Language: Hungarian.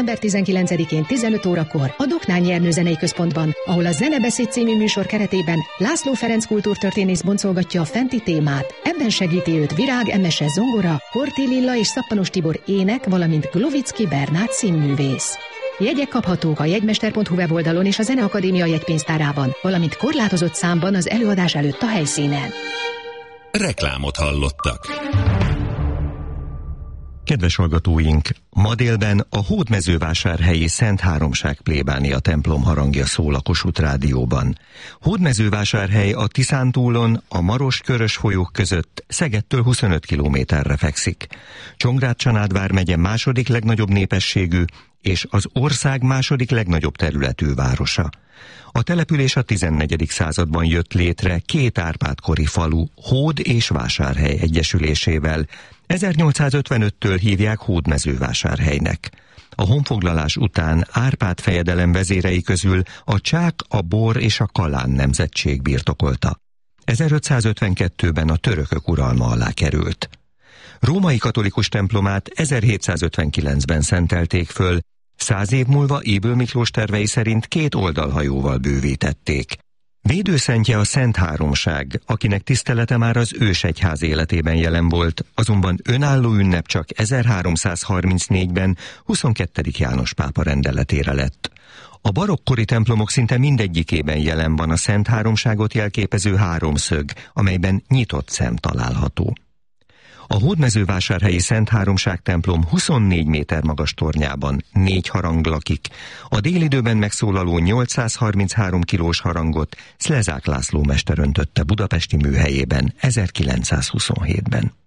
szeptember 19-én 15 órakor a Doknány Ernő Zenei Központban, ahol a Zenebeszéd című műsor keretében László Ferenc kultúrtörténész boncolgatja a fenti témát. Ebben segíti őt Virág Emese zongora, Horthy Lilla és Szappanos Tibor ének, valamint Glovicki Bernát színművész. Jegyek kaphatók a jegymester.hu weboldalon és a Zeneakadémia jegypénztárában, valamint korlátozott számban az előadás előtt a helyszínen. Reklámot hallottak. Kedves hallgatóink, ma délben a Hódmezővásárhelyi Szent Háromság plébánia templom harangja szól a Kossuth Rádióban. Hódmezővásárhely a Tiszántúlon, a Maros-Körös folyók között Szegedtől 25 kilométerre fekszik. Csongrád-Csanád vármegye második legnagyobb népességű és az ország második legnagyobb területű városa. A település a 14. században jött létre két Árpád-kori falu, Hód és Vásárhely egyesülésével. 1855-től hívják Hódmezővásárhelynek. A honfoglalás után Árpád fejedelem vezérei közül a Csák, a Bor és a Kalán nemzetség birtokolta. 1552-ben a törökök uralma alá került. Római katolikus templomát 1759-ben szentelték föl, 100 év múlva Ybl Miklós tervei szerint 2 oldalhajóval bővítették. Védőszentje a Szent Háromság, akinek tisztelete már az ősegyház életében jelen volt, azonban önálló ünnep csak 1334-ben 22. János pápa rendeletére lett. A barokkori templomok szinte mindegyikében jelen van a Szent Háromságot jelképező háromszög, amelyben nyitott szem található. A Hódmezővásárhelyi Szent Háromság templom 24 méter magas tornyában 4 harang lakik. A délidőben megszólaló 833 kilós harangot Szlezák László mester öntötte budapesti műhelyében 1927-ben.